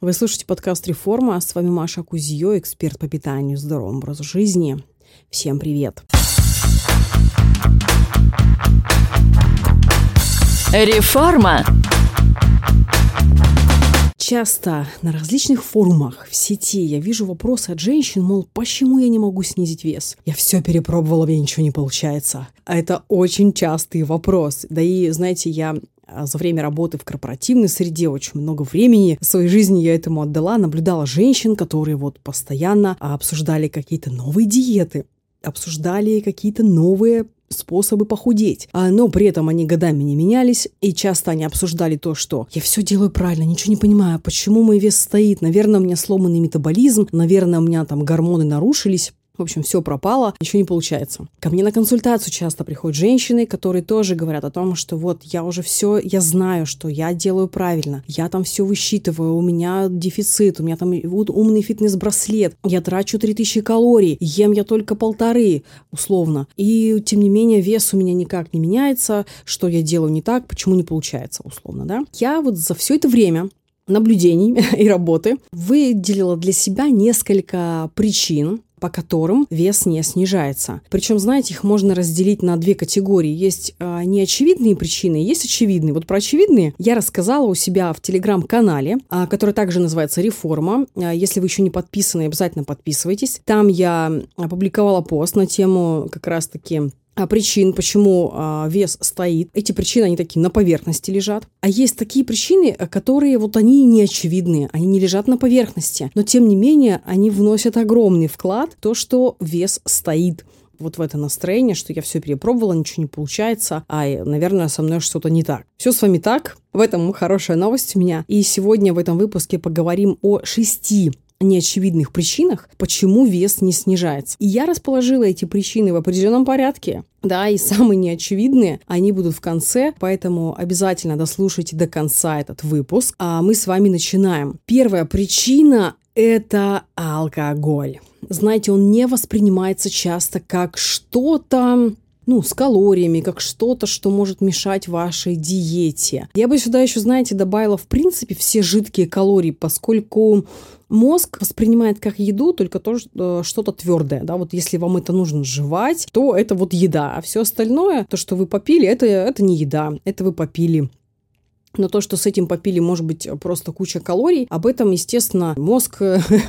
Вы слушаете подкаст «Реформа». С вами Маша Кузьё, эксперт по питанию и здоровому образу жизни. Всем привет. Реформа. Часто на различных форумах в сети я вижу вопросы от женщин, мол, почему я не могу снизить вес? Я все перепробовала, у меня ничего не получается. А это очень частый вопрос. Да и, знаете, я за время работы в корпоративной среде очень много времени в своей жизни я этому отдала, наблюдала женщин, которые постоянно обсуждали какие-то новые диеты, обсуждали какие-то новые способы похудеть. Но при этом они годами не менялись, и часто они обсуждали то, что я все делаю правильно, ничего не понимаю, почему мой вес стоит, наверное, у меня сломанный метаболизм, наверное, у меня там гормоны нарушились. В общем, все пропало, ничего не получается. Ко мне на консультацию часто приходят женщины, которые тоже говорят о том, что я уже все, я знаю, что я делаю правильно, я там все высчитываю, у меня дефицит, у меня там умный фитнес-браслет, я трачу 3000 калорий, ем я только 1500, условно. И, тем не менее, вес у меня никак не меняется, что я делаю не так, почему не получается, условно, да. Я за все это время наблюдений и работы выделила для себя несколько причин, по которым вес не снижается. Причем, знаете, их можно разделить на две категории. Есть неочевидные причины, есть очевидные. Про очевидные я рассказала у себя в телеграм-канале, который также называется «Реформа». Если вы еще не подписаны, обязательно подписывайтесь. Там я опубликовала пост на тему как раз-таки причин, почему вес стоит. Эти причины, они такие на поверхности лежат. А есть такие причины, которые они не очевидные, они не лежат на поверхности. Но, тем не менее, они вносят огромный вклад в то, что вес стоит. В это настроение, что я все перепробовала, ничего не получается, наверное, со мной что-то не так. Все с вами так. В этом хорошая новость у меня. И сегодня в этом выпуске поговорим о 6 неочевидных причинах, почему вес не снижается. И я расположила эти причины в определенном порядке. Да, и самые неочевидные, они будут в конце, поэтому обязательно дослушайте до конца этот выпуск. А мы с вами начинаем. Первая причина – это алкоголь. Знаете, он не воспринимается часто как что-то с калориями, как что-то, что может мешать вашей диете. Я бы сюда еще, добавила, в принципе, все жидкие калории, поскольку мозг воспринимает как еду только то, что-то твердое. Да? Если вам это нужно жевать, то это еда. А все остальное, то, что вы попили, это не еда, это вы попили. Но то, что с этим попили, может быть просто куча калорий, об этом, естественно, мозг,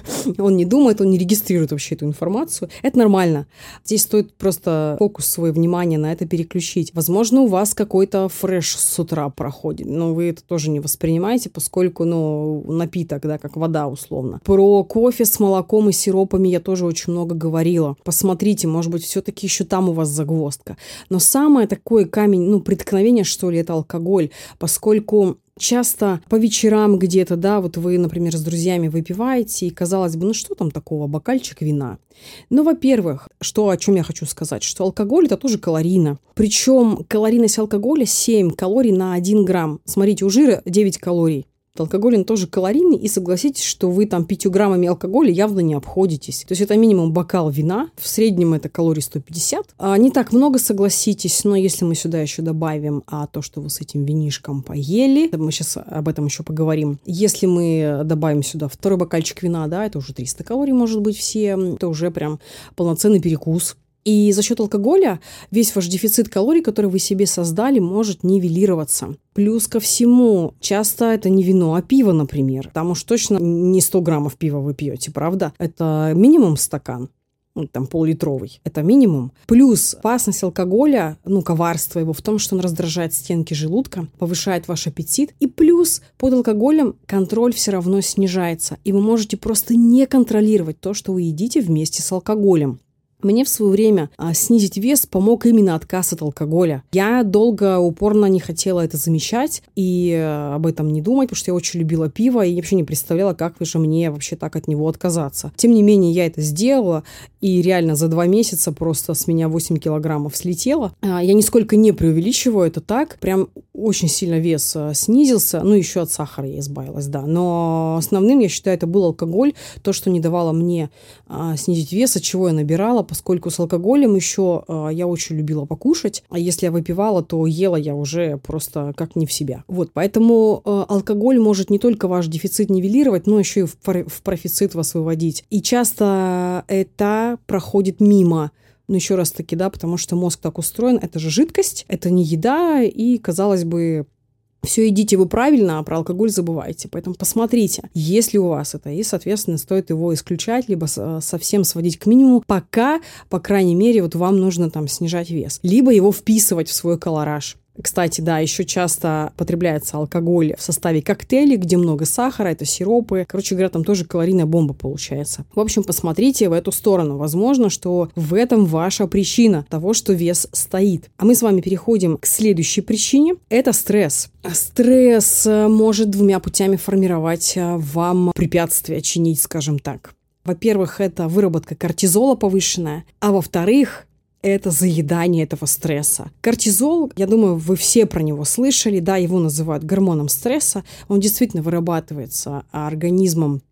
он не думает, он не регистрирует вообще эту информацию. Это нормально. Здесь стоит просто фокус свое внимание на это переключить. Возможно, у вас какой-то фреш с утра проходит, но вы это тоже не воспринимаете, поскольку, напиток, да, как вода условно. Про кофе с молоком и сиропами я тоже очень много говорила. Посмотрите, может быть, все-таки еще там у вас загвоздка. Но самое такое камень, преткновение, что ли, это алкоголь, поскольку часто по вечерам где-то, вы, например, с друзьями выпиваете, и, казалось бы, что там такого, бокальчик вина. Во-первых, о чем я хочу сказать, что алкоголь – это тоже калорийно. Причем калорийность алкоголя 7 калорий на 1 грамм. Смотрите, у жира 9 калорий. Алкоголь, он тоже калорийный, и согласитесь, что вы 5 граммами алкоголя явно не обходитесь. То есть это минимум бокал вина, в среднем это калорий 150. Не так много, согласитесь, но если мы сюда еще добавим то, что вы с этим винишком поели, мы сейчас об этом еще поговорим. Если мы добавим сюда второй бокальчик вина, это уже 300 калорий может быть все, это уже прям полноценный перекус. И за счет алкоголя весь ваш дефицит калорий, который вы себе создали, может нивелироваться. Плюс ко всему, часто это не вино, а пиво, например. Там уж точно не 100 граммов пива вы пьете, правда? Это минимум стакан. Пол-литровый. Это минимум. Плюс опасность алкоголя, коварство его в том, что он раздражает стенки желудка, повышает ваш аппетит. И плюс под алкоголем контроль все равно снижается. И вы можете просто не контролировать то, что вы едите вместе с алкоголем. Мне в свое время снизить вес помог именно отказ от алкоголя. Я долго, упорно не хотела это замечать и об этом не думать, потому что я очень любила пиво и вообще не представляла, как же мне вообще так от него отказаться. Тем не менее, я это сделала, и реально за 2 месяца просто с меня 8 килограммов слетело. Я нисколько не преувеличиваю, это так. Прям очень сильно вес снизился. Еще от сахара я избавилась, да. Но основным, я считаю, это был алкоголь. То, что не давало мне снизить вес, от чего я набирала, поскольку с алкоголем еще я очень любила покушать, а если я выпивала, то ела я уже просто как не в себя. Вот, поэтому алкоголь может не только ваш дефицит нивелировать, но еще и в профицит вас выводить. И часто это проходит мимо. Но еще раз таки, да, потому что мозг так устроен, это же жидкость, это не еда, и, казалось бы, все едите вы правильно, а про алкоголь забывайте. Поэтому посмотрите, есть ли у вас это, и, соответственно, стоит его исключать, либо совсем сводить к минимуму, пока, по крайней мере, вот вам нужно там снижать вес. Либо его вписывать в свой колораж. Кстати, да, еще часто потребляется алкоголь в составе коктейлей, где много сахара, это сиропы. Короче говоря, там тоже калорийная бомба получается. В общем, посмотрите в эту сторону. Возможно, что в этом ваша причина того, что вес стоит. А мы с вами переходим к следующей причине. Это стресс. Стресс может двумя путями формировать вам препятствия, чинить, скажем так. Во-первых, это выработка кортизола повышенная, а во-вторых, это заедание этого стресса. Кортизол, я думаю, вы все про него слышали, да, его называют гормоном стресса. Он действительно вырабатывается организмом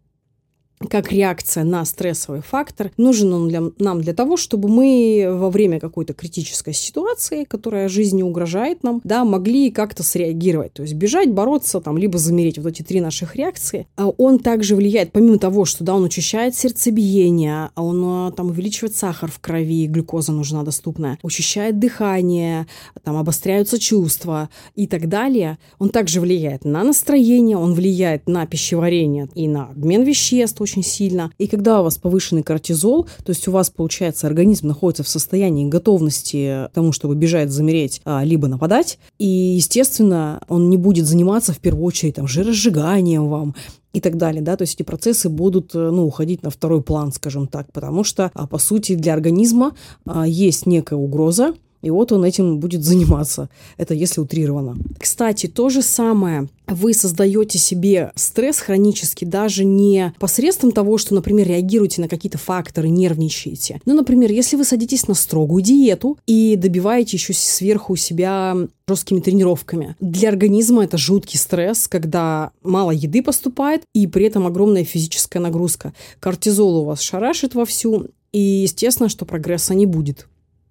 как реакция на стрессовый фактор. Нужен он нам для того, чтобы мы во время какой-то критической ситуации, которая жизни угрожает нам, да, могли как-то среагировать. То есть бежать, бороться, там, либо замереть. Вот эти 3 наших реакции. Он также влияет, помимо того, что да, он учащает сердцебиение, он там увеличивает сахар в крови, глюкоза нужна доступная, учащает дыхание, там обостряются чувства и так далее. Он также влияет на настроение, он влияет на пищеварение и на обмен веществ очень сильно. И когда у вас повышенный кортизол, то есть у вас, получается, организм находится в состоянии готовности к тому, чтобы бежать, замереть, либо нападать, и, естественно, он не будет заниматься в первую очередь там, жиросжиганием вам, и так далее, да, то есть эти процессы будут, уходить на второй план, скажем так, потому что, по сути, для организма есть некая угроза, и вот он этим будет заниматься. Это если утрированно. Кстати, то же самое. Вы создаете себе стресс хронический даже не посредством того, что, например, реагируете на какие-то факторы, нервничаете. Ну, например, если вы садитесь на строгую диету и добиваете еще сверху себя жесткими тренировками. Для организма это жуткий стресс, когда мало еды поступает и при этом огромная физическая нагрузка. Кортизол у вас шарашит вовсю, и естественно, что прогресса не будет.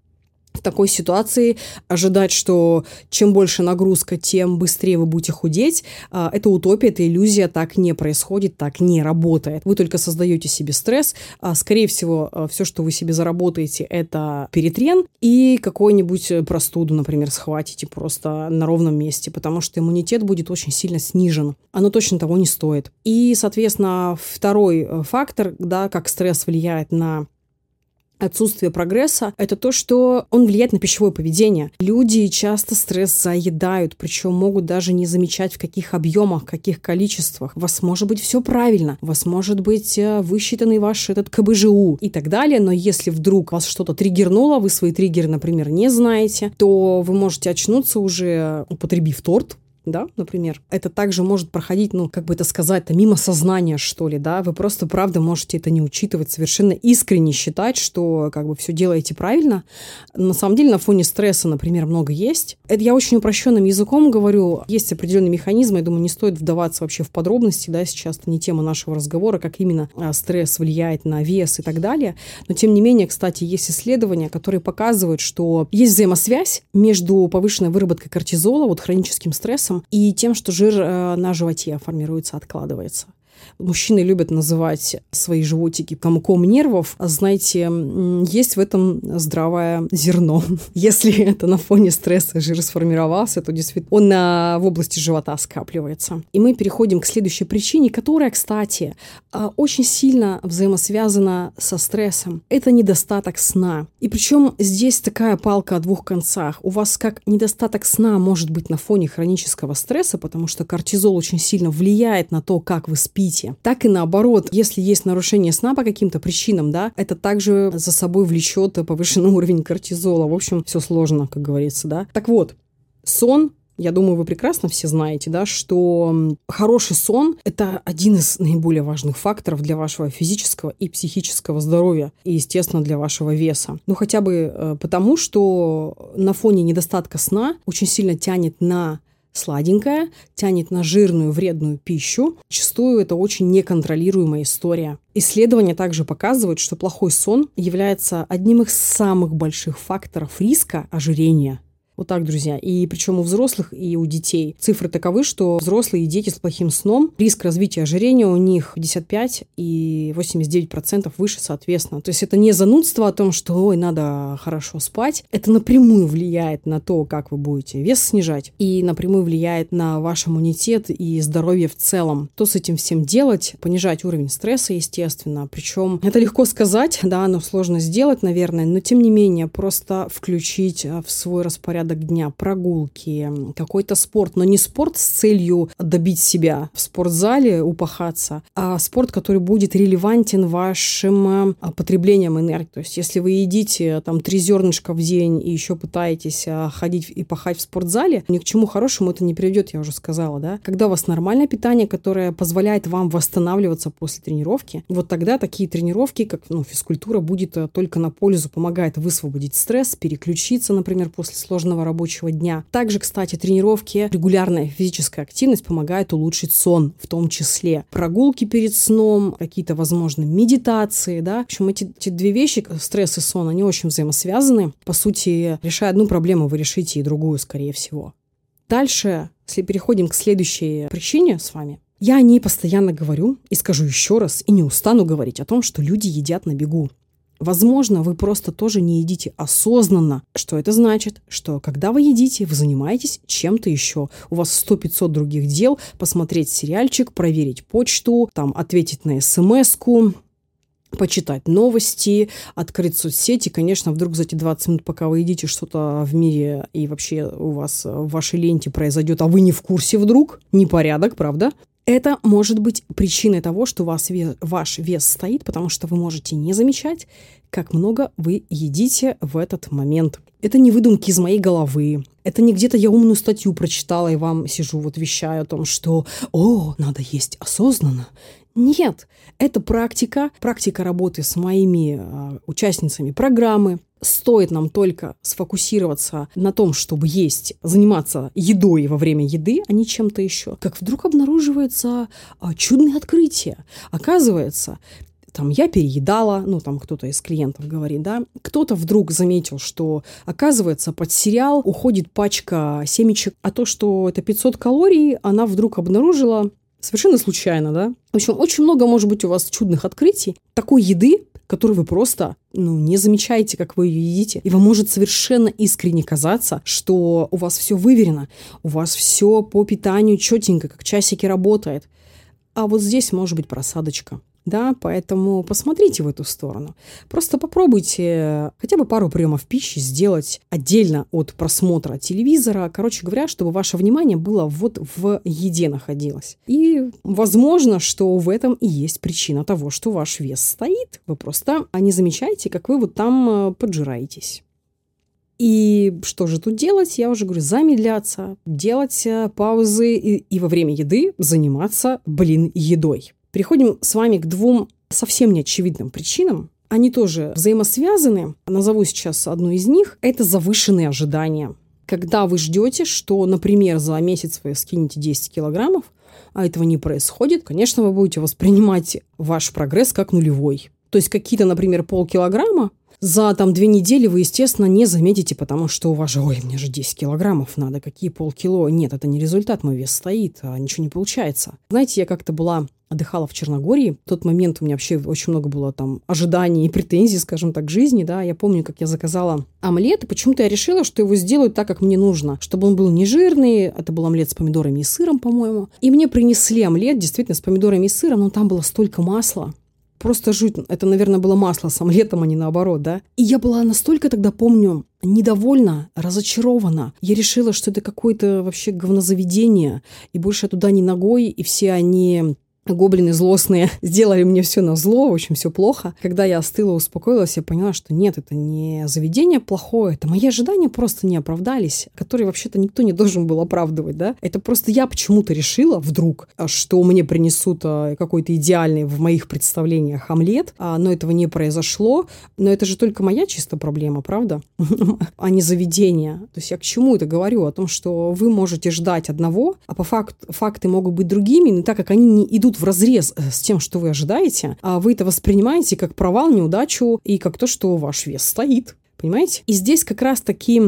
В такой ситуации ожидать, что чем больше нагрузка, тем быстрее вы будете худеть, это утопия, это иллюзия, так не происходит, так не работает. Вы только создаете себе стресс. Скорее всего, все, что вы себе заработаете, это перетрен и какую-нибудь простуду, например, схватите просто на ровном месте, потому что иммунитет будет очень сильно снижен. Оно точно того не стоит. И, соответственно, второй фактор, да, как стресс влияет на отсутствие прогресса, это то, что он влияет на пищевое поведение. Люди часто стресс заедают, причем могут даже не замечать, в каких объемах, в каких количествах. У вас может быть все правильно, у вас может быть высчитанный ваш этот КБЖУ и так далее, но если вдруг вас что-то триггернуло, вы свои триггеры, например, не знаете, то вы можете очнуться уже, употребив торт, да, например. Это также может проходить, как бы это сказать-то, мимо сознания, что ли, да. Вы просто, правда, можете это не учитывать, совершенно искренне считать, что как бы все делаете правильно. На самом деле на фоне стресса, например, много есть. Это я очень упрощенным языком говорю. Есть определенные механизмы, я думаю, не стоит вдаваться вообще в подробности, да, сейчас это не тема нашего разговора, как именно стресс влияет на вес и так далее. Но, тем не менее, кстати, есть исследования, которые показывают, что есть взаимосвязь между повышенной выработкой кортизола, вот хроническим стрессом, и тем, что жир на животе формируется, откладывается. Мужчины любят называть свои животики комком нервов. Знаете, есть в этом здравое зерно. Если это на фоне стресса жир сформировался, то действительно он в области живота скапливается. И мы переходим к следующей причине, которая, кстати, очень сильно взаимосвязана со стрессом. Это недостаток сна. И причем здесь такая палка о двух концах. У вас как недостаток сна может быть на фоне хронического стресса, потому что кортизол очень сильно влияет на то, как вы спите, так и наоборот, если есть нарушение сна по каким-то причинам, да, это также за собой влечет повышенный уровень кортизола. В общем, все сложно, как говорится, да. Так вот, сон, я думаю, вы прекрасно все знаете, да, что хороший сон – это один из наиболее важных факторов для вашего физического и психического здоровья и, естественно, для вашего веса. Ну, хотя бы потому, что на фоне недостатка сна очень сильно тянет на сладенькое, тянет на жирную вредную пищу. Зачастую это очень неконтролируемая история. Исследования также показывают, что плохой сон является одним из самых больших факторов риска ожирения. Вот так, друзья. И причем у взрослых и у детей. Цифры таковы, что взрослые и дети с плохим сном, риск развития ожирения у них 55 и 89% выше, соответственно. То есть это не занудство о том, что ой, надо хорошо спать. Это напрямую влияет на то, как вы будете вес снижать, и напрямую влияет на ваш иммунитет и здоровье в целом. Что с этим всем делать? Понижать уровень стресса, естественно. Причем это легко сказать, да, но сложно сделать, наверное, но тем не менее просто включить в свой распорядок дня прогулки, какой-то спорт, но не спорт с целью добить себя в спортзале, упахаться, а спорт, который будет релевантен вашим потреблением энергии. То есть, если вы едите там 3 зернышка в день и еще пытаетесь ходить и пахать в спортзале, ни к чему хорошему это не приведет, я уже сказала, да. Когда у вас нормальное питание, которое позволяет вам восстанавливаться после тренировки, вот тогда такие тренировки, как физкультура, будет только на пользу, помогает высвободить стресс, переключиться, например, после сложного рабочего дня. Также, кстати, тренировки, регулярная физическая активность помогает улучшить сон, в том числе прогулки перед сном, какие-то, возможно, медитации, да. В общем, эти две вещи, стресс и сон, они очень взаимосвязаны. По сути, решая одну проблему, вы решите и другую, скорее всего. Дальше, если переходим к следующей причине с вами, я о ней постоянно говорю и скажу еще раз, и не устану говорить о том, что люди едят на бегу. Возможно, вы просто тоже не едите осознанно. Что это значит? Что когда вы едите, вы занимаетесь чем-то еще. У вас 100-500 других дел. Посмотреть сериальчик, проверить почту, там, ответить на смс-ку, почитать новости, открыть соцсети. Конечно, вдруг за эти 20 минут, пока вы едите, что-то в мире и вообще у вас в вашей ленте произойдет, а вы не в курсе вдруг. Непорядок, правда? Это может быть причиной того, что ваш вес стоит, потому что вы можете не замечать, как много вы едите в этот момент. Это не выдумки из моей головы. Это не где-то я умную статью прочитала и вам сижу, вещаю о том, что надо есть осознанно. Нет, это практика работы с моими участницами программы. Стоит нам только сфокусироваться на том, чтобы есть, заниматься едой во время еды, а не чем-то еще. Как вдруг обнаруживается чудное открытие. Оказывается, я переедала, кто-то из клиентов говорит, да, кто-то вдруг заметил, что, оказывается, под сериал уходит пачка семечек, а то, что это 500 калорий, она вдруг обнаружила совершенно случайно, да. В общем, очень много может быть у вас чудных открытий, такой еды, которую вы просто, не замечаете, как вы ее едите. И вам может совершенно искренне казаться, что у вас все выверено, у вас все по питанию четенько, как часики работает. А вот здесь может быть просадочка. Да, поэтому посмотрите в эту сторону. Просто попробуйте хотя бы пару приемов пищи сделать отдельно от просмотра телевизора. Короче говоря, чтобы ваше внимание было вот в еде находилось. И возможно, что в этом и есть причина того, что ваш вес стоит. Вы просто не замечаете, как вы там поджираетесь. И что же тут делать? Я уже говорю, замедляться, делать паузы и во время еды заниматься, едой. Переходим с вами к 2 совсем неочевидным причинам. Они тоже взаимосвязаны. Назову сейчас одну из них. Это завышенные ожидания. Когда вы ждете, что, например, за месяц вы скинете 10 килограммов, а этого не происходит, конечно, вы будете воспринимать ваш прогресс как нулевой. То есть какие-то, например, полкилограмма за 2 недели вы, естественно, не заметите, потому что у вас же, мне же 10 килограммов надо, какие полкило. Нет, это не результат, мой вес стоит, а ничего не получается. Знаете, я как-то отдыхала в Черногории. В тот момент у меня вообще очень много было ожиданий и претензий, скажем так, к жизни, да. Я помню, как я заказала омлет, и почему-то я решила, что его сделают так, как мне нужно, чтобы он был не жирный. Это был омлет с помидорами и сыром, по-моему. И мне принесли омлет, действительно, с помидорами и сыром, но там было столько масла. Просто жуть. Это, наверное, было масло с омлетом, а не наоборот, да. И я была настолько тогда, помню, недовольна, разочарована. Я решила, что это какое-то вообще говнозаведение, и больше я туда не ногой, и все они гоблины злостные сделали мне все назло, в общем, все плохо. Когда я остыла, успокоилась, я поняла, что нет, это не заведение плохое, это мои ожидания просто не оправдались, которые вообще-то никто не должен был оправдывать, да. Это просто я почему-то решила вдруг, что мне принесут какой-то идеальный в моих представлениях омлет, но этого не произошло. Но это же только моя чисто проблема, правда? А не заведение. То есть я к чему это говорю? О том, что вы можете ждать одного, а по факту факты могут быть другими, но так как они не идут вразрез с тем, что вы ожидаете, а вы это воспринимаете как провал, неудачу и как то, что ваш вес стоит. Понимаете? И здесь как раз-таки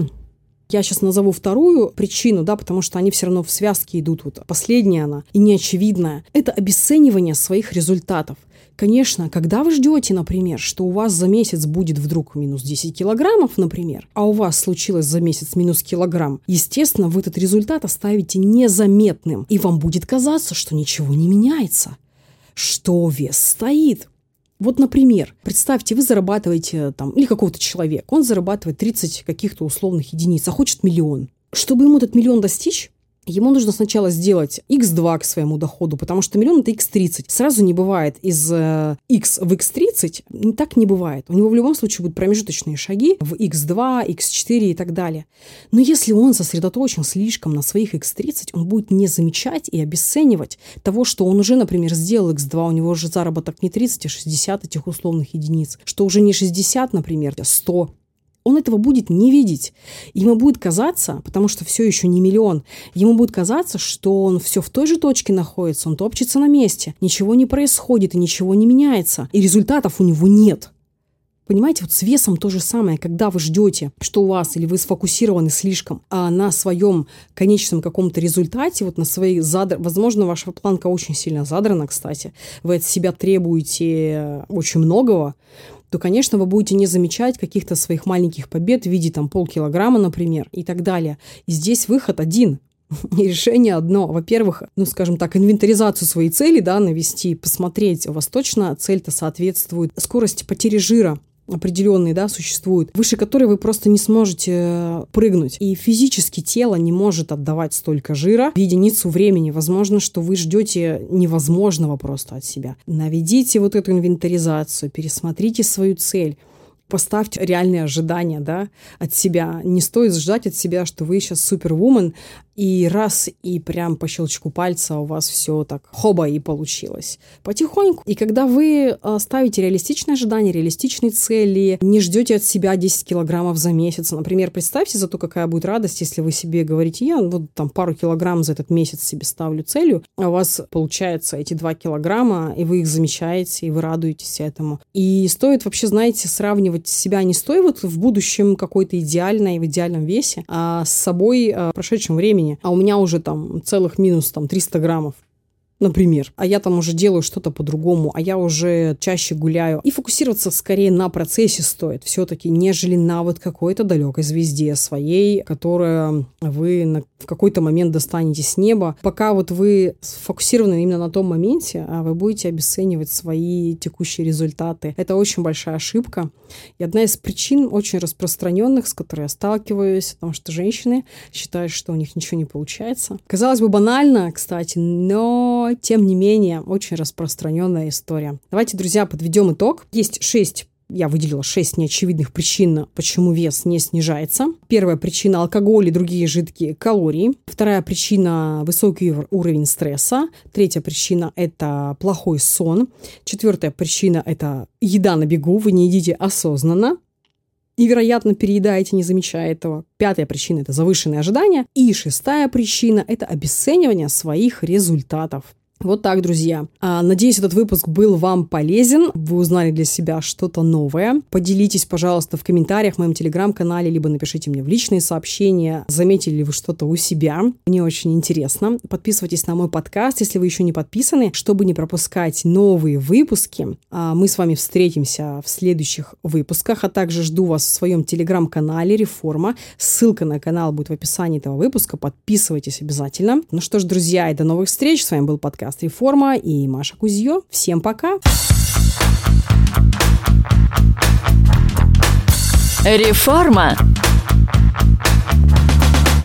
я сейчас назову вторую причину, да, потому что они все равно в связке идут. Вот последняя она и неочевидная. Это обесценивание своих результатов. Конечно, когда вы ждете, например, что у вас за месяц будет вдруг минус 10 килограммов, например, а у вас случилось за месяц минус килограмм, естественно, вы этот результат оставите незаметным, и вам будет казаться, что ничего не меняется, что вес стоит. Вот, например, представьте, вы зарабатываете там, или какой-то человек, он зарабатывает 30 каких-то условных единиц, а хочет 1 000 000. Чтобы ему этот 1 000 000 достичь, ему нужно сначала сделать x2 к своему доходу, потому что 1 000 000 – это x30. Сразу не бывает из x в x30, так не бывает. У него в любом случае будут промежуточные шаги в x2, x4 и так далее. Но если он сосредоточен слишком на своих x30, он будет не замечать и обесценивать того, что он уже, например, сделал x2, у него уже заработок не 30, а 60 этих условных единиц, что уже не 60, например, а 100. Он этого будет не видеть. Ему будет казаться, потому что все еще не 1 000 000, ему будет казаться, что он все в той же точке находится, он топчется на месте, ничего не происходит и ничего не меняется, и результатов у него нет. Понимаете, вот с весом то же самое, когда вы ждете, что у вас, или вы сфокусированы слишком на своем конечном каком-то результате, вот на своей возможно, ваша планка очень сильно задрана, кстати, вы от себя требуете очень многого, то, конечно, вы будете не замечать каких-то своих маленьких побед в виде там полкилограмма, например, и так далее. И здесь выход один. И решение одно. Во-первых, скажем так, инвентаризацию своей цели, да, навести, посмотреть, у вас точно цель-то соответствует скорости потери жира. Определенные, да, существуют, выше которой вы просто не сможете прыгнуть. И физически тело не может отдавать столько жира в единицу времени. Возможно, что вы ждете невозможного просто от себя. Наведите вот эту инвентаризацию, пересмотрите свою цель. Поставьте реальные ожидания, да, от себя. Не стоит ждать от себя, что вы сейчас супервумен, и раз, и прям по щелчку пальца у вас все так хоба и получилось. Потихоньку. И когда вы ставите реалистичные ожидания, реалистичные цели, не ждете от себя 10 килограммов за месяц. Например, представьте зато, какая будет радость, если вы себе говорите, я вот там пару килограмм за этот месяц себе ставлю целью, а у вас получается эти 2 килограмма, и вы их замечаете, и вы радуетесь этому. И стоит вообще, знаете, сравнивать себя не стоит вот в будущем какой-то идеальной, в идеальном весе, а с собой в прошедшем времени. А у меня уже там целых минус 300 граммов, например. А я там уже делаю что-то по-другому, а я уже чаще гуляю. И фокусироваться скорее на процессе стоит все-таки, нежели на вот какой-то далекой звезде своей, которую вы в какой-то момент достанете с неба. Пока вот вы сфокусированы именно на том моменте, вы будете обесценивать свои текущие результаты. Это очень большая ошибка. И одна из причин очень распространенных, с которой я сталкиваюсь, потому что женщины считают, что у них ничего не получается. Казалось бы, банально, кстати, но тем не менее, очень распространенная история. Давайте, друзья, подведем итог. Есть я выделила 6 неочевидных причин, почему вес не снижается. Первая причина – алкоголь и другие жидкие калории. Вторая причина – высокий уровень стресса. Третья причина – это плохой сон. Четвертая причина – это еда на бегу. Вы не едите осознанно и, вероятно, переедаете, не замечая этого. Пятая причина – это завышенные ожидания. И шестая причина – это обесценивание своих результатов. Вот так, друзья. Надеюсь, этот выпуск был вам полезен. Вы узнали для себя что-то новое. Поделитесь, пожалуйста, в комментариях в моем телеграм-канале, либо напишите мне в личные сообщения, заметили ли вы что-то у себя. Мне очень интересно. Подписывайтесь на мой подкаст, если вы еще не подписаны, чтобы не пропускать новые выпуски. Мы с вами встретимся в следующих выпусках, а также жду вас в своем телеграм-канале «Реформа». Ссылка на канал будет в описании этого выпуска. Подписывайтесь обязательно. Ну что ж, друзья, и до новых встреч. С вами был подкаст «Реформа» и Маша Кузьё. Всем пока! Реформа.